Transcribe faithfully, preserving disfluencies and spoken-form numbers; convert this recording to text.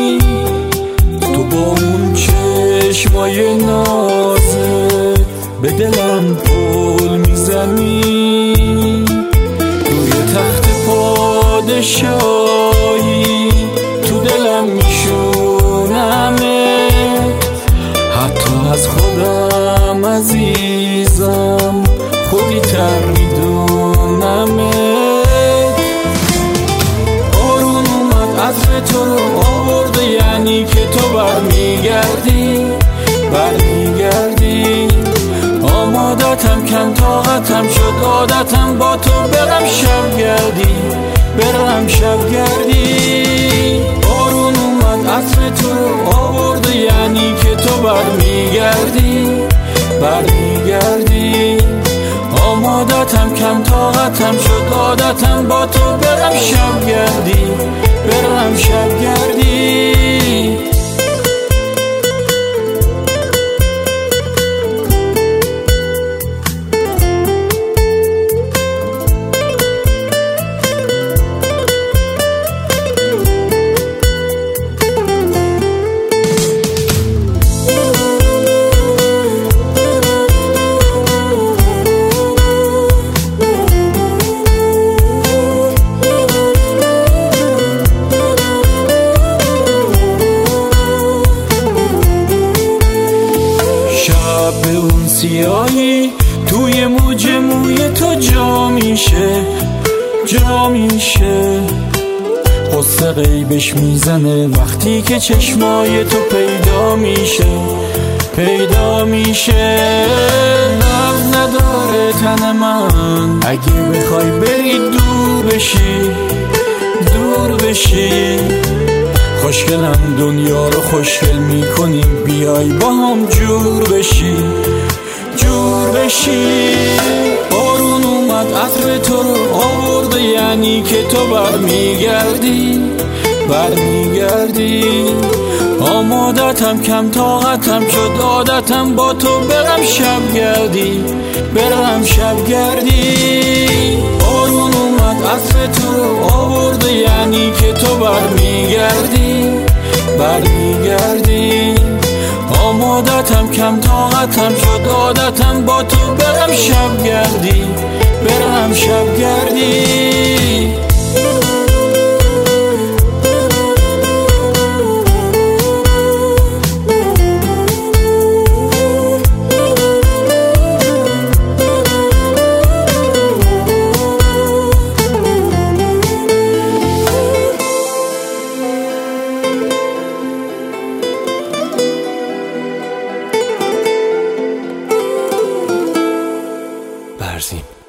تو با اون چشمای نازت به دلم پل میزنی، روی تخت پادشاهی تو دلم میشونمه، حتی از خودم عزیزم خودی تر میدونمه. بارون اومد عطر تو رو آورده، یعنی که تو برمیگردی برمیگردی آمادتم کم طاقتم شد عادتم با تو برم شب گردی برم شب گردی. بارون اومد عطر تو رو آورده، یعنی که تو برمیگردی برمیگردی آمادتم کم طاقتم شد عادتم با تو برم شب گردی برم شب گردی. به اون سیاهی توی موج موی تو جا میشه جا میشه، قصه غیبش میزنه وقتی که چشمای تو پیدا میشه پیدا میشه. نبض نداره تن من اگه بخوای بری دور بشی دور بشی، خوشگلم دنیا رو خوشگل میکنی، بیای با هم جور بشی جور بشی. بارون اومد عطر تو رو آورده، یعنی که تو برمیگردی برمیگردی آمادتم کم طاقتم شد عادتم با تو برم شب گردی برم شب گردی. بارون اومد عطر تو رو آورده، یعنی که تو برمیگردی برمیگردی آمادتم کم طاقتم شد عادتم با تو برم شب گردی برم شب گردی. برزین.